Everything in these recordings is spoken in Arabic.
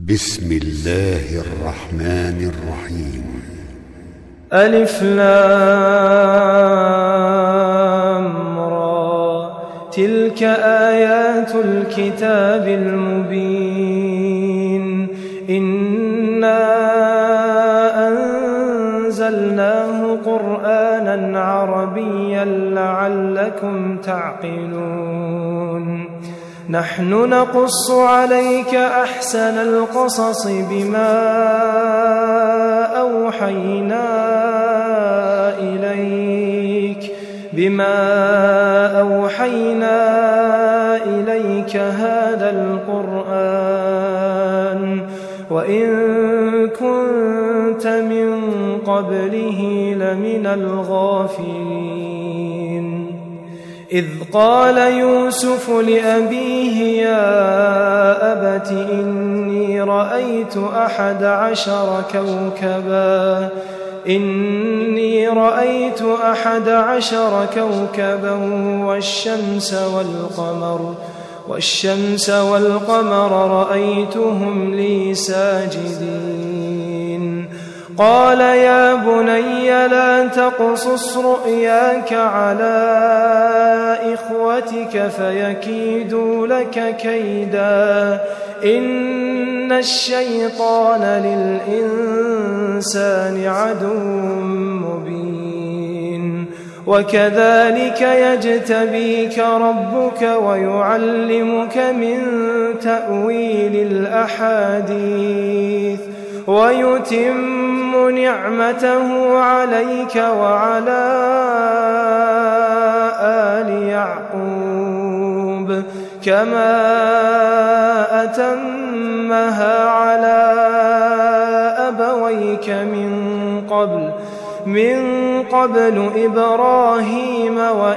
بسم الله الرحمن الرحيم. ألف لام را، تلك آيات الكتاب المبين. إنا أنزلناه قرآنا عربيا لعلكم تعقلون. نحن نقص عليك أحسن القصص بما أوحينا إليك هذا القرآن وإن كنت من قبله لمن الغافلين. إذ قال يوسف لأبيه يا أبت إني رأيت 11 كوكبا والشمس والقمر رأيتهم لي ساجدين. قال يا بني لا تقصص رؤياك على إخوتك فيكيدوا لك كيدا إن الشيطان للإنسان عدو مبين. وكذلك يجتبيك ربك ويعلمك من تأويل الأحاديث ويتم نعمته عليك وعلى آل يعقوب كما أتمها على أبويك من قبل إبراهيم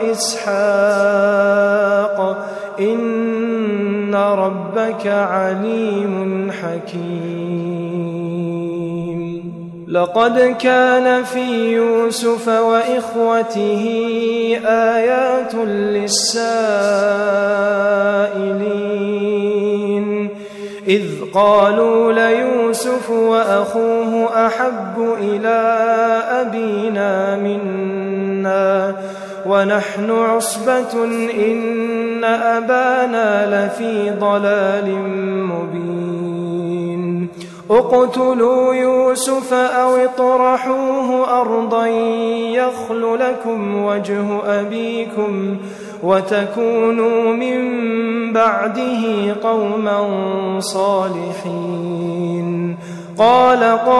وإسحاق إن ربك عليم حكيم. لقد كان في يوسف وإخوته آيات للسائلين إذ قالوا ليوسف وأخوه أحب إلى أبينا منا ونحن عصبة إن أبانا لفي ضلال مبين. اقتلوا يوسف أو اطرحوه أرضا يخل لكم وجه أبيكم وتكونوا من بعده قوما صالحين. قال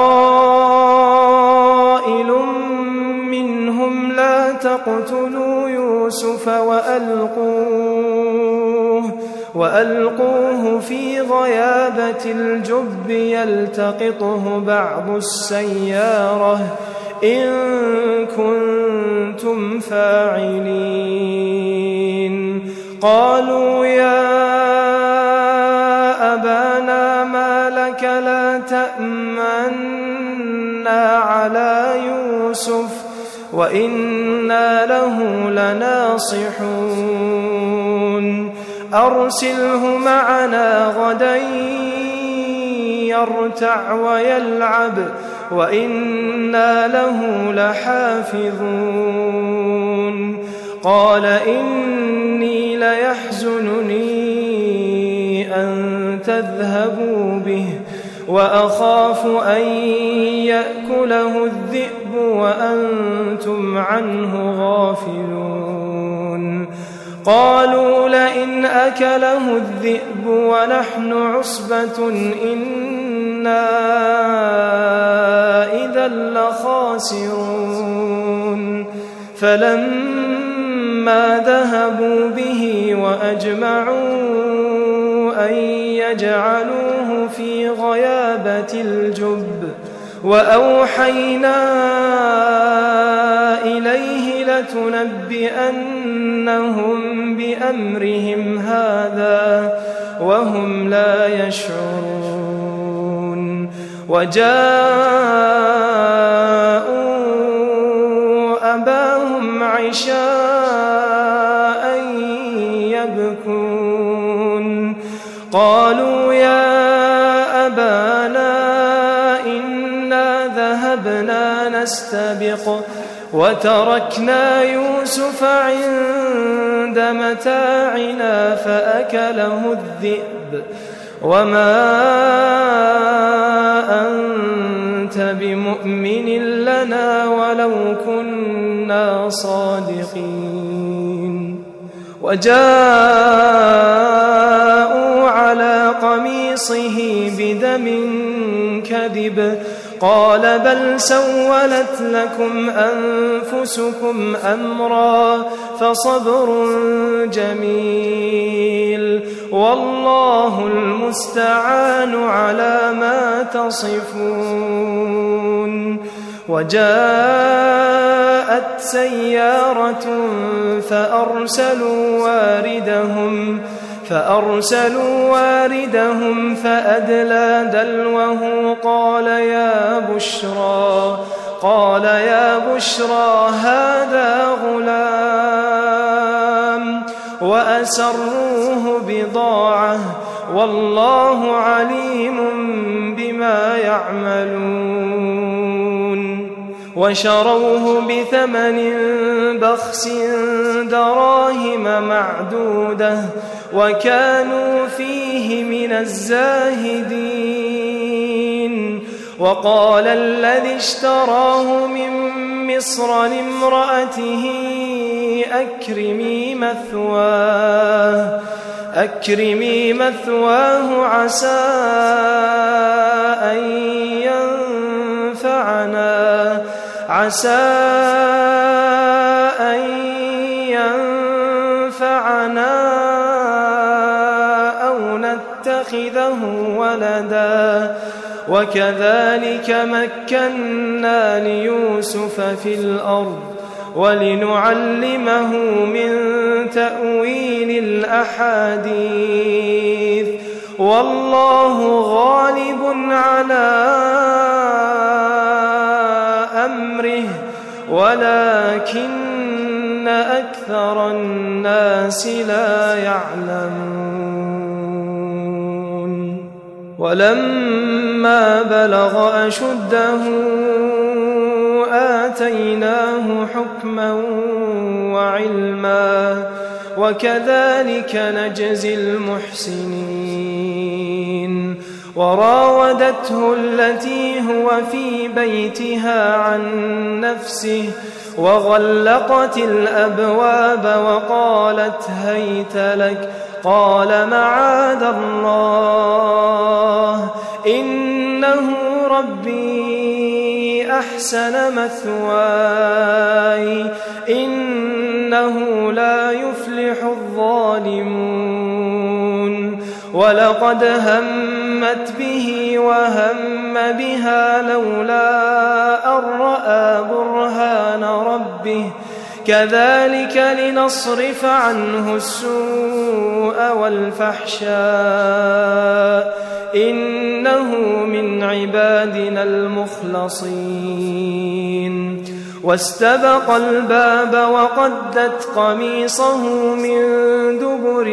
قائل منهم لا تقتلوا يوسف وألقوه في غيابة الجب يلتقطه بعض السيارة إن كنتم فاعلين. قالوا يا أبانا ما لك لا تأمنا على يوسف وإنا له لناصحون. أرسله معنا غدا يرتع ويلعب وإنا له لحافظون. قال إني ليحزنني أن تذهبوا به وأخاف أن يأكله الذئب وأنتم عنه غافلون. قالوا لئن أكله الذئب ونحن عصبة إنا إذا لخاسرون. فلما ذهبوا به وأجمعوا أن يجعلوه في غيابة الجب وأوحينا إليه لتنبئنهم بأمرهم هذا وهم لا يشعرون. وجاءوا أباهم عشاء يبكون. قالوا يا أبانا ذهبنا نستبق وتركنا يوسف عند متاعنا فأكله الذئب وما أنت بمؤمن لنا ولو كنا صادقين وجاءوا على قميصه بدم كذب قال بل سولت لكم أنفسكم أمرا فصبر جميل والله المستعان على ما تصفون وجاءت سيارة فأرسلوا واردهم فأدلى دلوه قال يا بشرى هذا غلام وأسروه بضاعة والله عليم بما يعملون وشروه بثمن بخس دراهم معدودة وكانوا فيه من الزاهدين وقال الذي اشتراه من مصر لامرأته أكرمي مثواه عسى أن ينفعنا أو نتخذه ولدا وكذلك مكنا ليوسف في الأرض ولنعلمه من تأويل الأحاديث والله غالب على أمره ولكن أكثر الناس لا يعلمون ولما بلغ أشده آتيناه حكما وعلما وكذلك نجزي المحسنين وراودته التي هو في بيتها عن نفسه وغلقت الأبواب وقالت هيت لك قال معاذ الله إنه ربي أحسن مثواي إنه لا يفلح الظالمون ولقد همت به وهم بها لولا أن رأى برهان ربه كذلك لنصرف عنه السوء والفحشاء إنه من عبادنا المخلصين واستبق الباب وقدت قميصه من دبر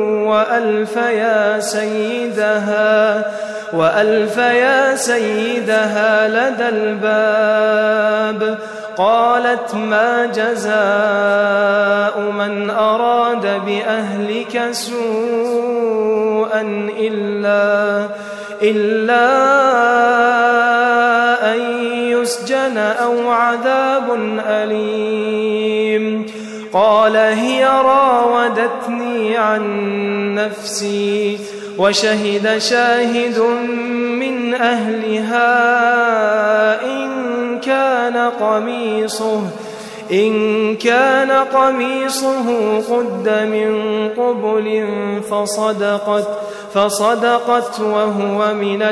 وألف يا سيدها لدى الباب قالت ما جزاء من أراد بأهلك سوءا إلا أن يسجن أو عذاب أليم قال هي راودتني عن نفسي وشهد شاهد من أهلها إن كان قميصه قد من قبل فصدقت وهو من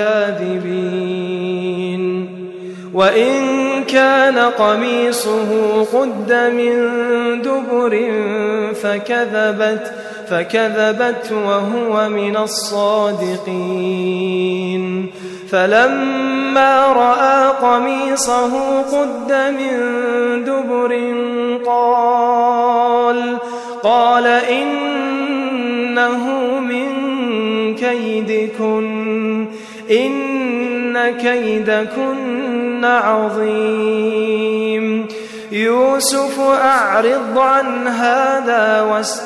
الكاذبين وإن كان قميصه قد من دبر فكذبت وهو من الصادقين فلما رأى قميصه قد من دبر قال إنه من كيدكن إن كيدكن عظيم. يوسف أعرض عن هذا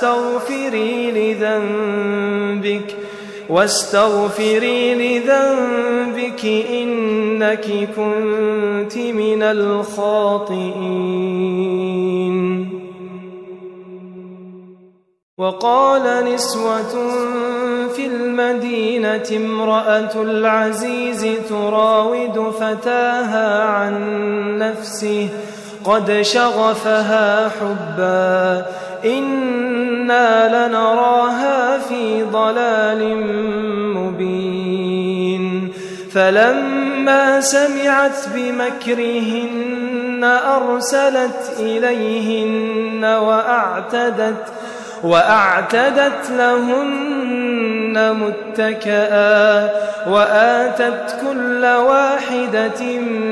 واستغفري لذنبك إنك كنت من الخاطئين. وقال نسوة في المدينة امرأة العزيز تراود فتاها عن نفسه قد شغفها حبا إنا لنراها في ضلال مبين. فلما سمعت بمكرهن أرسلت إليهن وأعتدت لهن متكئا وآتت كل واحدة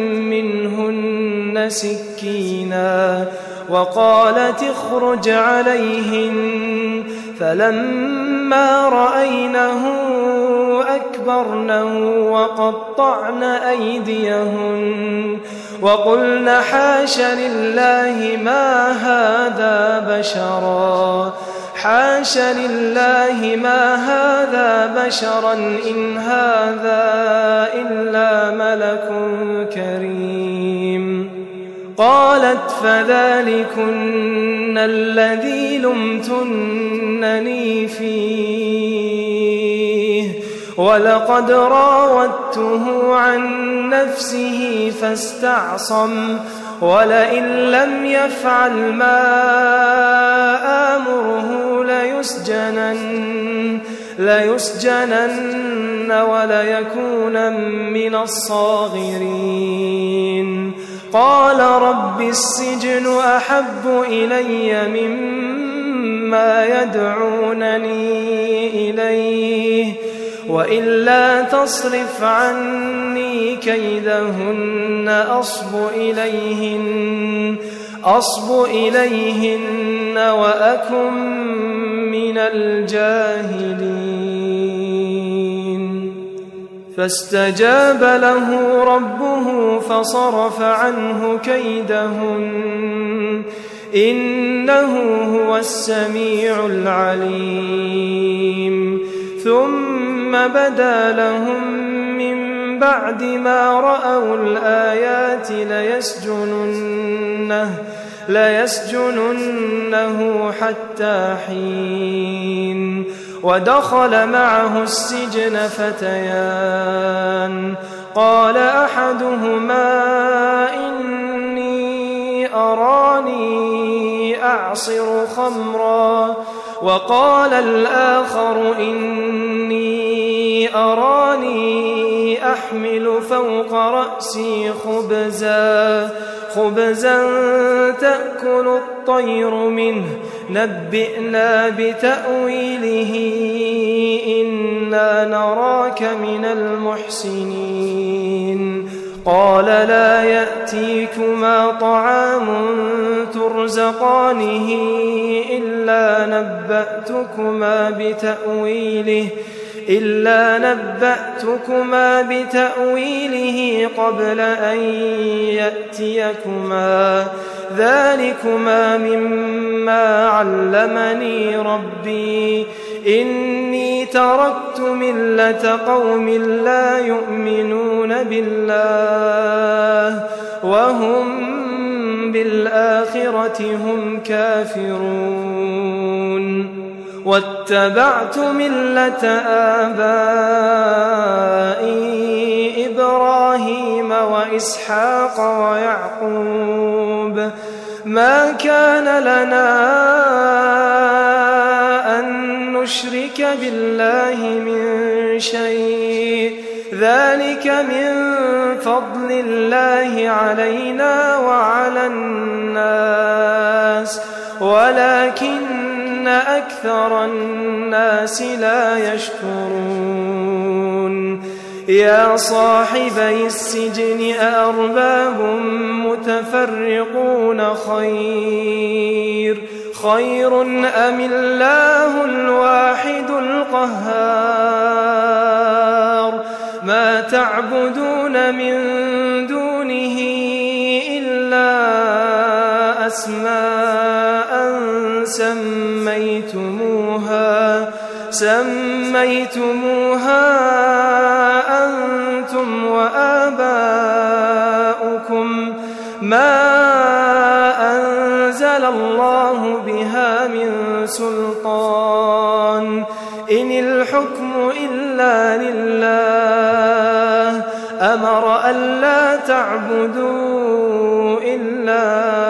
منهن سكينا وقالت اخرج عليهن. فلما رأينه أكبرنه وقطعن أيديهن وقلن حاش لله ما هذا بشرا إن هذا إلا ملك كريم. قالت فذلكن الذي لمتنني فيه ولقد راودته عن نفسه فاستعصم ولئن لم يفعل ما آمره ليسجنن وليكون من الصاغرين. قال رب السجن أحب إلي مما يدعونني إليه وإلا تصرف عني كيدهن أصب إليهن وأكن من الجاهلين. فاستجاب له ربه فصرف عنه كيدهن إنه هو السميع العليم. ثم بدا لهم من بعد ما رأوا الآيات ليسجننه حتى حين. ودخل معه السجن فتيان قال أحدهما إني أراني أعصر خمرا وقال الآخر إني أراني أحمل فوق رأسي خبزا تأكل الطير منه نبئنا بتأويله إنا نراك من المحسنين. قال لا يأتيكما طعام ترزقانه إلا نبأتكما بتأويله قبل أن يأتيكما ذلكما مما علمني ربي إني تركت ملة قوم لا يؤمنون بالله وهم بالآخرة هم كافرون. واتبعت ملة آبائي إبراهيم وإسحاق ويعقوب ما كان لنا أن نشرك بالله من شيء ذلك من فضل الله علينا وعلى الناس ولكن أكثر الناس لا يشكرون. يا صاحبي السجن أأرباب متفرقون خير أم الله الواحد القهار ما تعبدون من دونه إلا أسماء سميتموها أنتم وآباؤكم ما أنزل الله بها من سلطان إن الحكم إلا لله أمر ألا تعبدوا إلا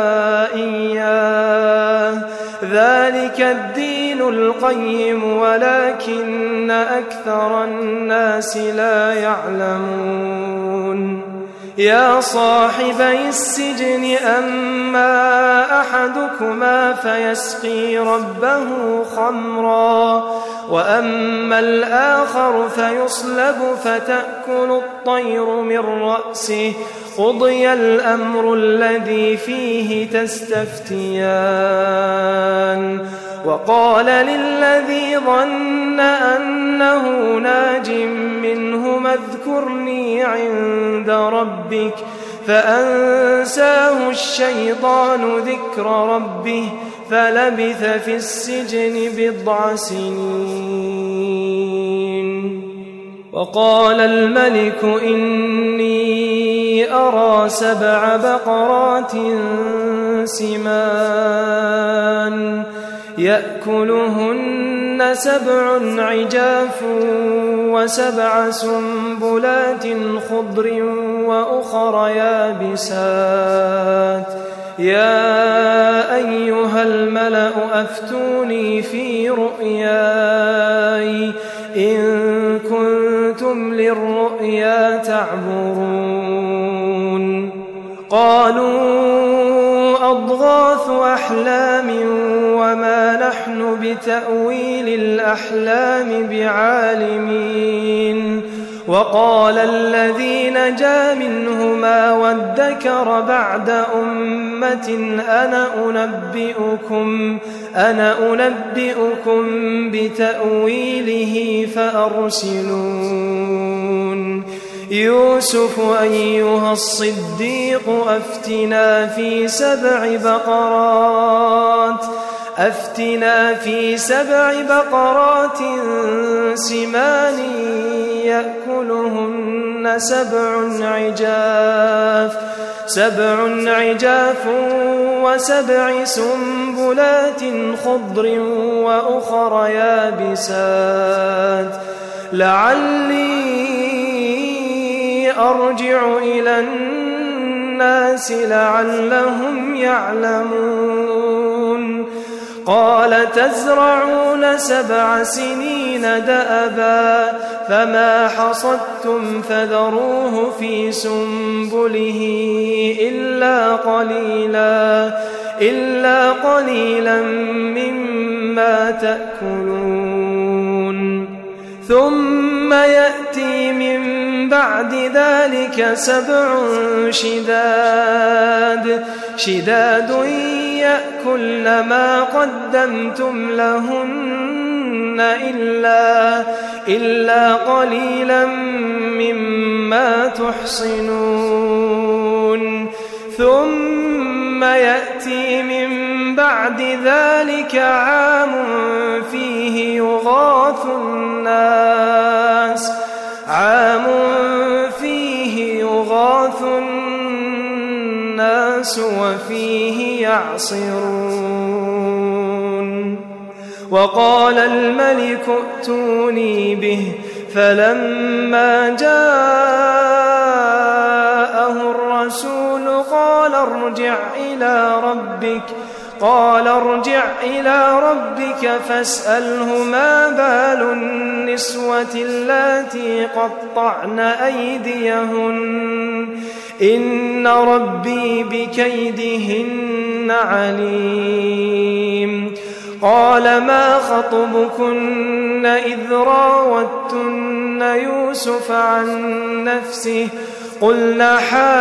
إياه ذلك الدين القيم ولكن أكثر الناس لا يعلمون يا صاحبي السجن أما أحدكما فيسقي ربه خمرا وأما الآخر فيصلب فتأكل الطير من رأسه قضي الأمر الذي فيه تستفتيان وقال للذي ظن أنه ناج منهما اذكرني عند ربك فأنساه الشيطان ذكر ربه فلبث في السجن 9 سنين وقال الملك إني أرى 7 بقرات سمان يأكلهن 7 عجاف و7 سنبلات خضر وأخر يابسات يا أيها الملأ أفتوني في رؤياي إن كنتم للرؤيا تعبرون قالوا أضغاث أحلام وما نحن بتأويل الأحلام بعالمين وقال الذي نجا منهما وادكر بعد أمة أنا أنبئكم بتأويله فأرسلون يوسف أيها الصديق أفتنا في 7 بقرات سمان يأكلهن 7 عجاف و7 سنبلات خضر وأخر يابسات لعلي أرجع إلى الناس لعلهم يعلمون قال تزرعون 7 سنين دأبا فما حصدتم فذروه في سنبله إلا قليلا مما تأكلون ثم يأتي من بعد ذلك 7 شداد يأكلن ما قدمتم لهن إلا قليلا مما تحصنون ثم يأتي من بعد ذلك عام فيه يغاث الناس وفيه يعصرون وقال الملك ائتوني به فلما جاءه الرسول قال ارجع إلى ربك فاسأله ما بال النسوة اللاتي قطعن أيديهن إن ربي بكيدهن عليم قال ما خطبكن إذ راوتن يوسف عن نفسه قلنا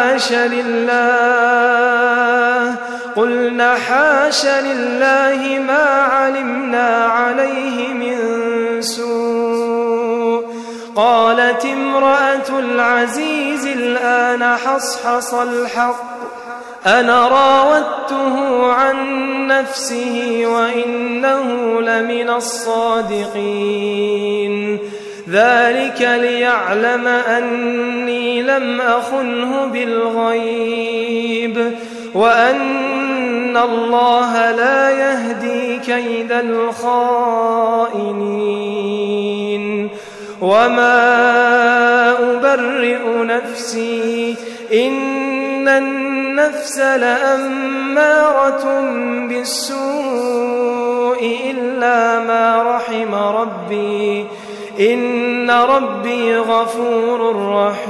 حاش لله ما علمنا عليه من سوء قالت امرأة العزيز الآن حصحص الحق أنا راودته عن نفسه وإنه لمن الصادقين ذلك ليعلم أني لم أخنه بالغيب وأن الله لا يهدي كيد الخائنين وما أبرئ نفسي إن النفس لأمارة بالسوء إلا ما رحم ربي إن ربي غفور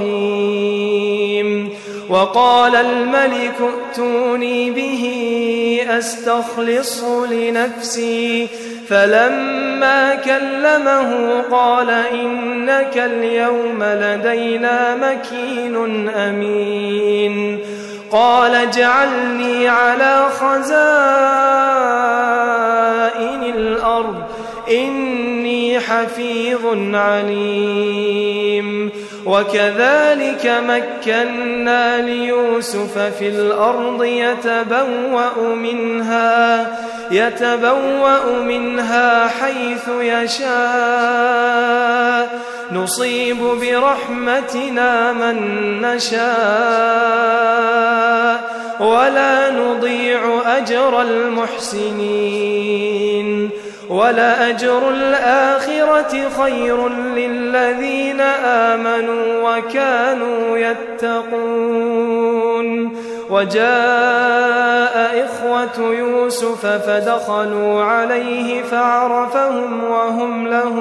رحيم وقال الملك ائتوني به أستخلصه لنفسي فلما كلمه قال إنك اليوم لدينا مكين أمين قال اجعلني على خزائن الأرض إني حفيظ عليم وكذلك مكنا ليوسف في الأرض يتبوأ منها حيث يشاء نصيب برحمتنا من نشاء ولا نضيع أجر المحسنين ولأجر الآخرة خير للذين آمنوا وكانوا يتقون وجاء إخوة يوسف فدخلوا عليه فعرفهم وهم له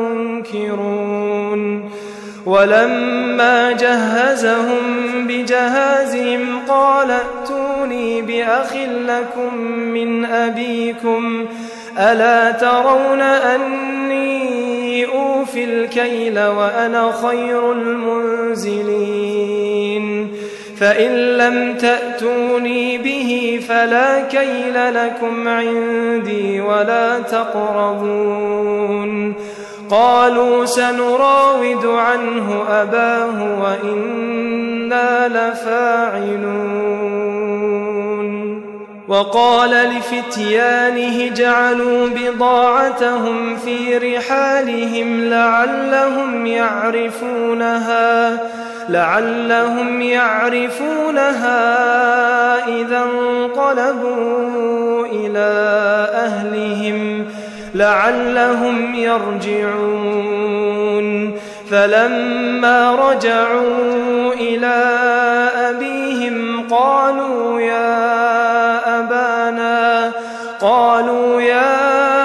منكرون ولما جهزهم بجهازهم قال ائتوني بأخ لكم من أبيكم ألا ترون أني أوفي الكيل وأنا خير المنزلين فإن لم تأتوني به فلا كيل لكم عندي ولا تقربون قالوا سنراود عنه أباه وإنا لفاعلون وقال لفتيانه جعلوا بضاعتهم في رحالهم لعلهم يعرفونها إذا انقلبوا إلى أهلهم لعلهم يرجعون فلما رجعوا إلى أبيهم قالوا يا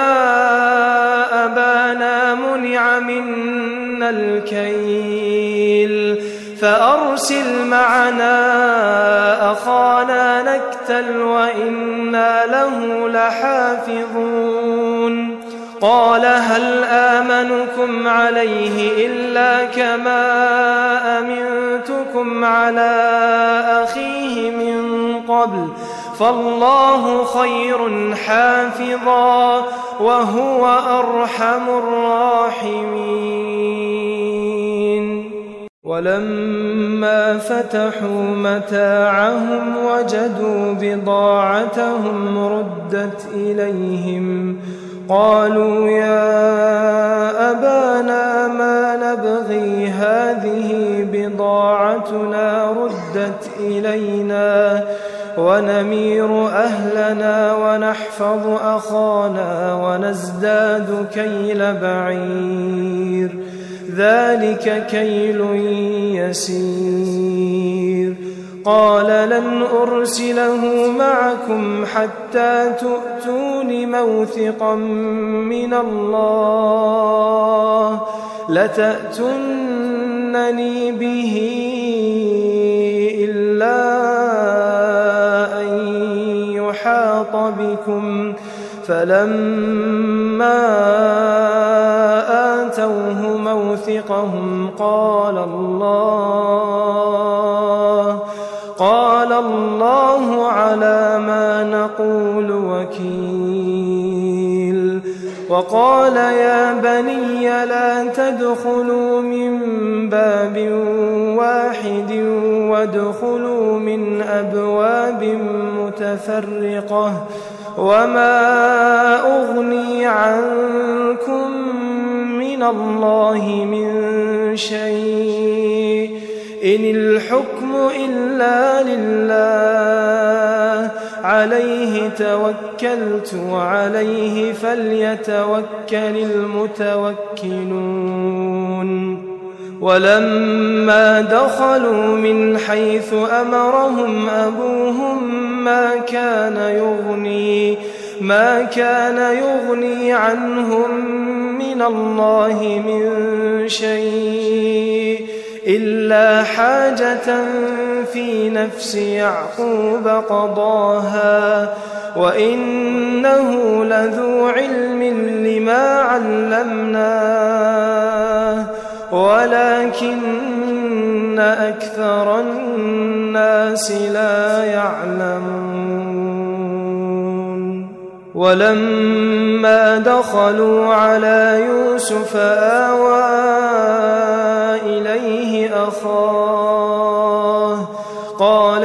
أبانا منع منا الكيل فأرسل معنا أخانا نكتل وإنا له لحافظون قال هل آمنكم عليه إلا كما أمنتكم على أخيه من قبل فالله خير حافظا وهو أرحم الراحمين ولما فتحوا متاعهم وجدوا بضاعتهم ردت إليهم قالوا يا أبانا ما نبغي هذه بضاعتنا ردت إلينا ونمير أهلنا ونحفظ أخانا ونزداد كيل بعير ذلك كيل يسير قال لن أرسله معكم حتى تؤتون موثقا من الله لتأتونني به إلا أن يحاط بكم فلما آتوه موثقهم قال الله على ما نقول وكيل وقال يا بني لا تدخلوا من باب واحد وادخلوا من أبواب متفرقة وما أغني عنكم من الله من شيء إن الحكم إلا لله عليه توكلت وعليه فليتوكل المتوكلون ولما دخلوا من حيث أمرهم أبوهم ما كان يغني عنهم من الله من شيء إلا حاجة في نفس يعقوب قضاها وإنه لذو علم لما علمناه ولكن أكثر الناس لا يعلمون ولما دخلوا على يوسف آوى إليه أخاه قال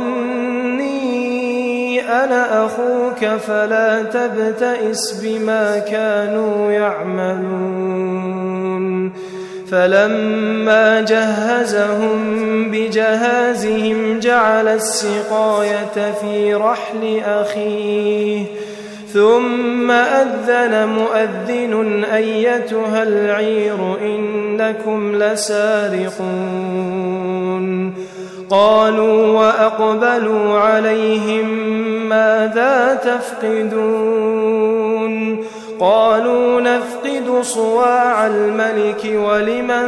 إني أنا أخوك فلا تبتئس بما كانوا يعملون فلما جهزهم بجهازهم جعل السقاية في رحل أخيه ثم أذن مؤذن أيتها العير إنكم لسارقون قالوا وأقبلوا عليهم ماذا تفقدون قالوا نفقد صواع الملك ولمن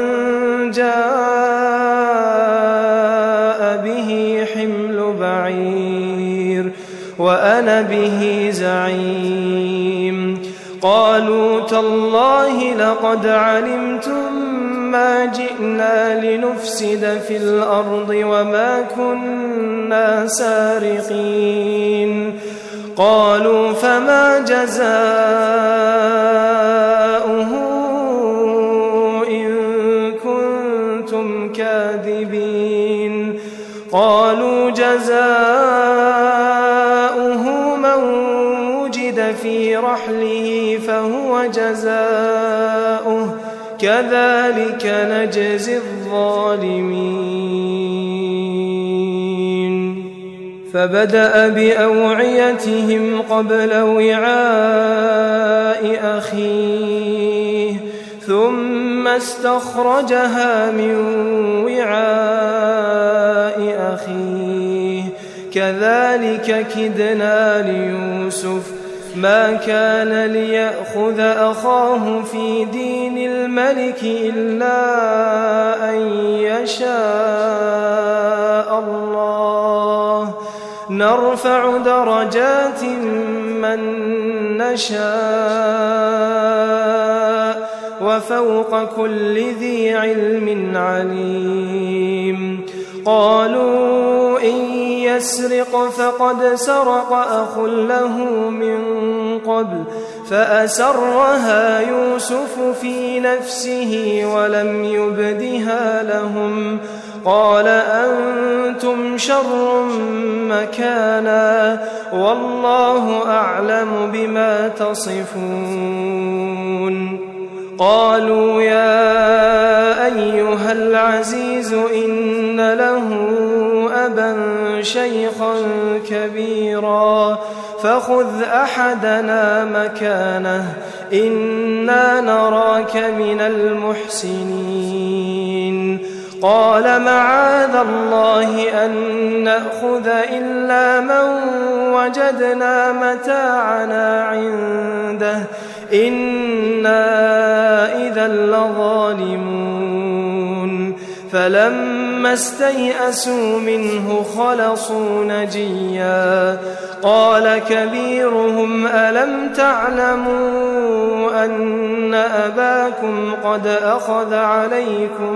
جاء به حمل بعير وأنا به زعيم قالوا تالله لقد علمتم ما جئنا لنفسد في الأرض وما كنا سارقين قالوا فما جزاؤه إن كنتم كاذبين قالوا جزاؤه من وجد في رحله فهو جزاؤه كذلك نجزي الظالمين فبدأ بأوعيتهم قبل وعاء أخيه ثم استخرجها من وعاء أخيه كذلك كدنا ليوسف ما كان ليأخذ أخاه في دين الملك إلا أن يشاء الله نرفع درجات من نشاء وفوق كل ذي علم عليم قالوا إن يسرق فقد سرق أخ له من قبل فأسرها يوسف في نفسه ولم يبدها لهم قال أنتم شر مكانا والله أعلم بما تصفون قالوا يا أيها العزيز إن له أبا شيخا كبيرا فخذ أحدنا مكانه إنا نراك من المحسنين قال معاذ الله أن نأخذ إلا من وجدنا متاعنا عنده إنا إذا لظالمون فلما استيئسوا منه خلصوا نجيا قال كبيرهم ألم تعلموا أن أباكم قد أخذ عليكم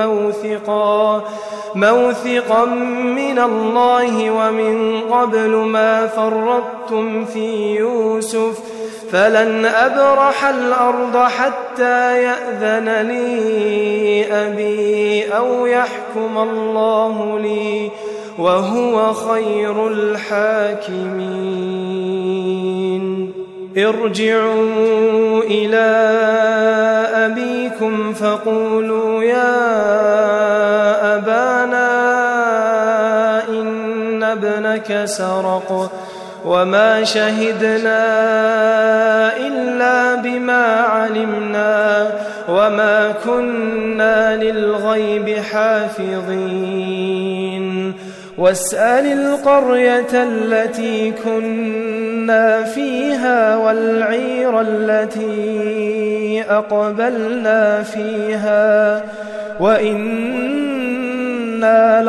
موثقا من الله ومن قبل ما فرطتم في يوسف فلن أبرح الأرض حتى يأذن لي أبي أو يحكم الله لي وهو خير الحاكمين ارجعوا إلى أبيكم فقولوا يا أبانا إن ابنك سرق وما شهدنا إلا بما علمنا وما كنا للغيب حافظين واسأل القرية التي كنا فيها والعير التي أقبلنا فيها وإنا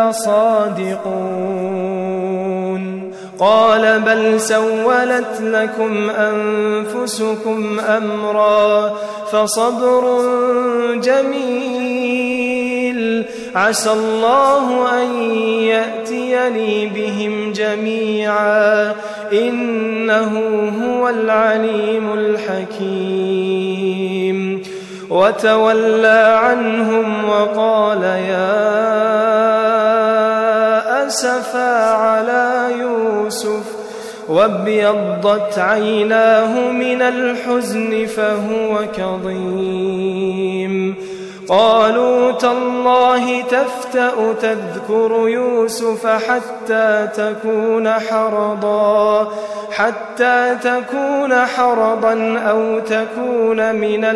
لصادقون قال بل سولت لكم أنفسكم أمرا فصبر جميل عسى الله أن يأتيني بهم جميعا إنه هو العليم الحكيم وتولى عنهم وقال يا أسفا على يوسف وابيضت عيناه من الحزن فهو كظيم قالوا تالله تفتأ تذكر يوسف حتى تكون حرضا أو تكون من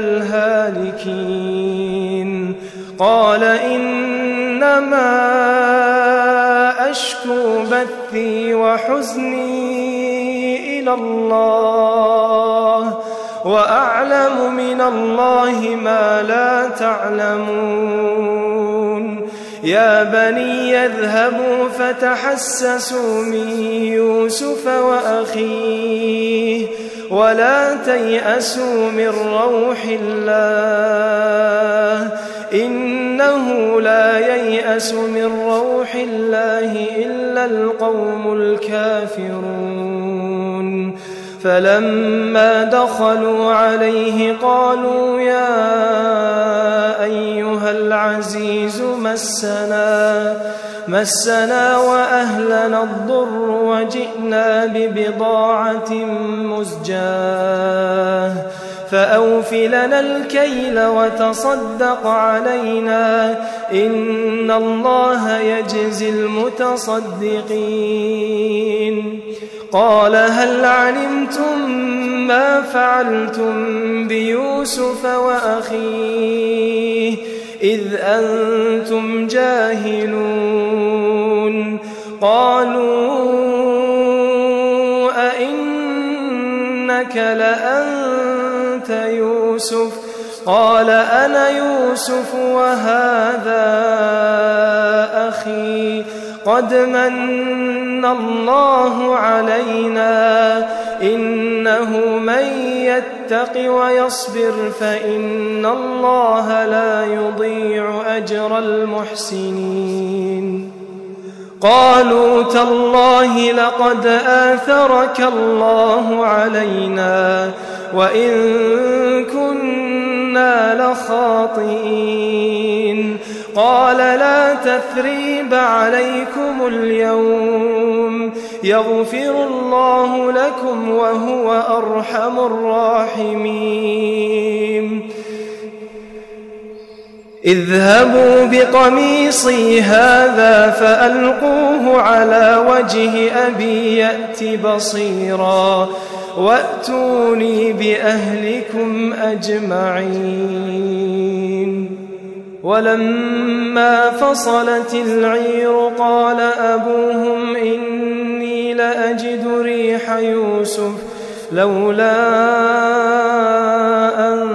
الهالكين قال إنما أشكو بثي وحزني إلى الله وأعلم من الله ما لا تعلمون يا بني يذهبوا فتحسسوا من يوسف وأخيه ولا تيأسوا من روح الله إنه لا ييأس من روح الله إلا القوم الكافرون فلما دخلوا عليه قالوا يا أيها العزيز مسنا وأهلنا الضر وجئنا ببضاعة مزجاة فأوف لنا الكيل وتصدق علينا إن الله يجزي المتصدقين قال هل علمتم ما فعلتم بيوسف وأخيه إذ أنتم جاهلون قالوا أئنك لأنت يوسف قال أنا يوسف وهذا أخي قد من الله علينا إنه من يتق ويصبر فإن الله لا يضيع أجر المحسنين قالوا تالله لقد آثرك الله علينا وإن كنا لخاطئين قال لا تثريب عليكم اليوم يغفر الله لكم وهو أرحم الراحمين اذهبوا بقميصي هذا فألقوه على وجه أبي يأت بصيرا وأتوني بأهلكم أجمعين ولما فصلت العير قال أبوهم إني لأجد ريح يوسف لولا أن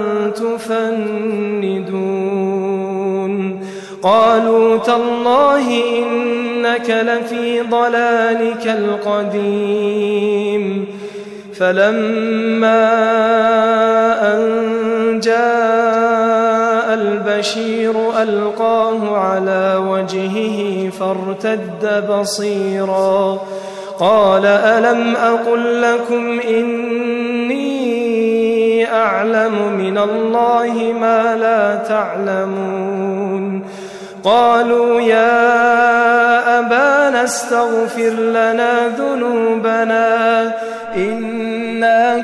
تفندون قالوا تالله إنك لفي ضلالك القديم فلما أن جاء البشير ألقاه على وجهه فارتد بصيرا قال ألم أقل لكم إني أعلم من الله ما لا تعلمون قالوا يا أبانا استغفر لنا ذنوبنا إنا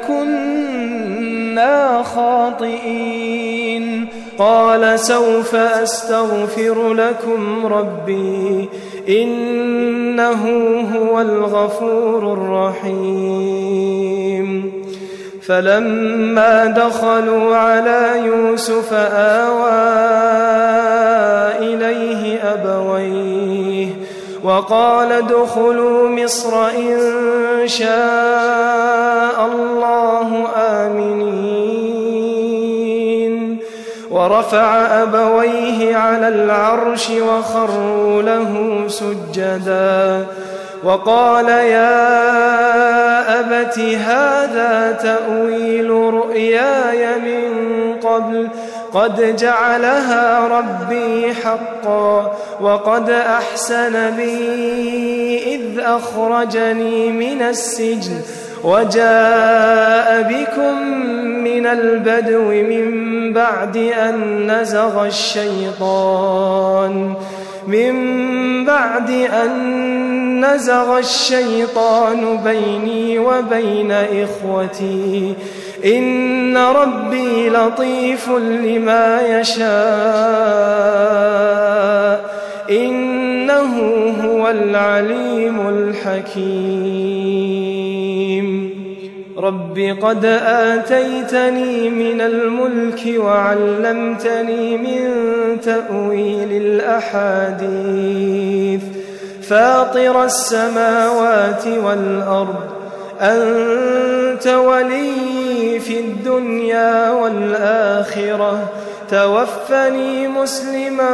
كنا خاطئين قال سوف أستغفر لكم ربي إنه هو الغفور الرحيم فلما دخلوا على يوسف آوى إليه أبويه وقال ادخلوا مصر إن شاء الله آمنين ورفع أبويه على العرش وخروا له سجدا وقال يا أبت هذا تأويل رؤياي من قبل قد جعلها ربي حقا وقد أحسن بي إذ أخرجني من السجن وجاء بكم من البدو من بعد أن نزغ الشيطان بيني وبين إخوتي إن ربي لطيف لما يشاء إنه هو العليم الحكيم رب قد آتيتني من الملك وعلمتني من تأويل الأحاديث فاطر السماوات والأرض أنت ولي في الدنيا والآخرة توفني مسلما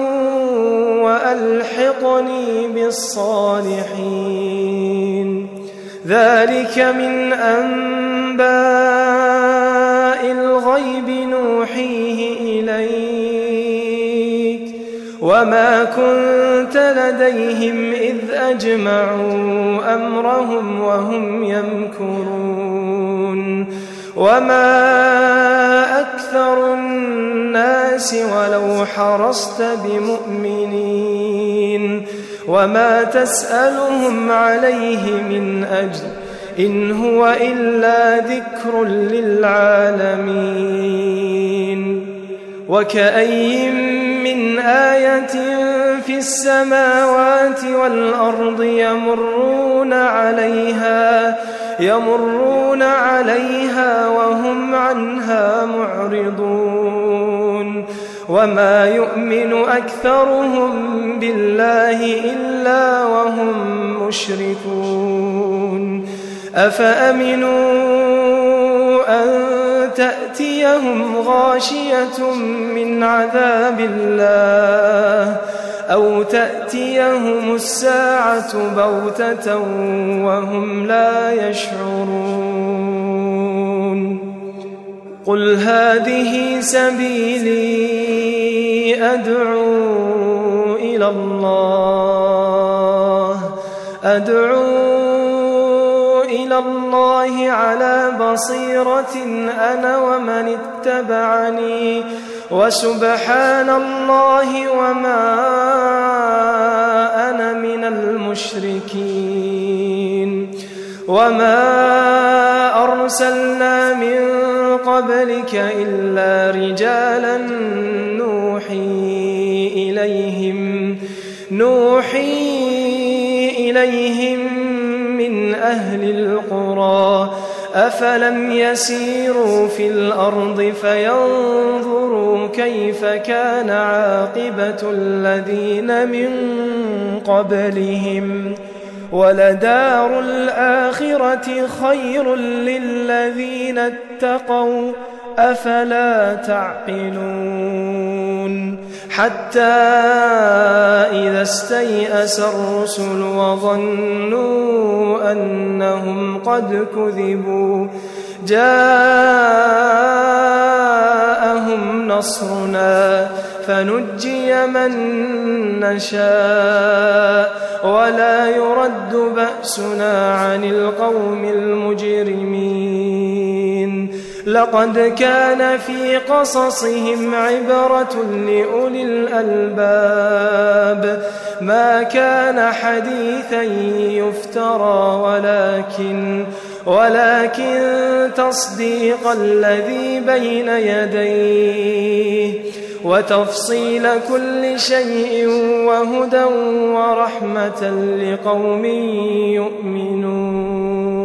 وألحقني بالصالحين ذلك من أنباء الغيب نوحيه إليك وما كنت لديهم إذ أجمعوا أمرهم وهم يمكرون وما أكثر الناس ولو حرصت بمؤمنين وما تسألهم عليه من أجر إن هو إلا ذكر للعالمين وكأي من آية في السماوات والأرض يمرون عليها وهم عنها معرضون وما يؤمن أكثرهم بالله إلا وهم مشركون أفأمنوا أن تأتيهم غاشية من عذاب الله أو تأتيهم الساعة بغتة وهم لا يشعرون قل هذه سبيلي أدعو إلى الله على بصيرة أنا ومن اتبعني وسبحان الله وما أنا من المشركين وما أرسلنا من قبلك إلا رجالا نوحي إليهم من أهل القرى أفلم يسيروا في الأرض فينظروا كيف كان عاقبة الذين من قبلهم ولدار الآخرة خير للذين اتقوا أفلا تعقلون حتى إذا استيأس الرسل وظنوا أنهم قد كذبوا جاءهم نصرنا فنجي من نشاء ولا يرد بأسنا عن القوم المجرمين لقد كان في قصصهم عبرة لأولي الألباب ما كان حديثا يفترى ولكن تصديق الذي بين يديه وتفصيل كل شيء وهدى ورحمة لقوم يؤمنون